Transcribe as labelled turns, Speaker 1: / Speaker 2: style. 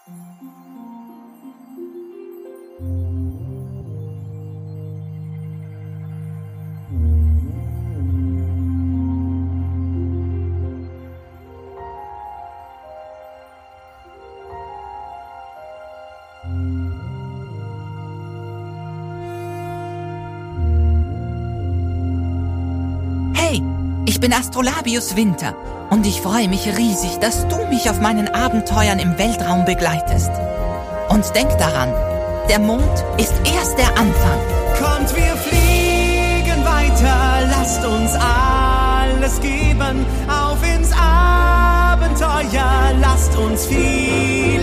Speaker 1: Hey, ich bin Astrolabius Winter und ich freue mich riesig, dass du mich auf meinen Abenteuern im Weltraum begleitest. Und denk daran, der Mond ist erst der Anfang.
Speaker 2: Kommt, wir fliegen weiter, lasst uns alles geben, auf ins Abenteuer, lasst uns viel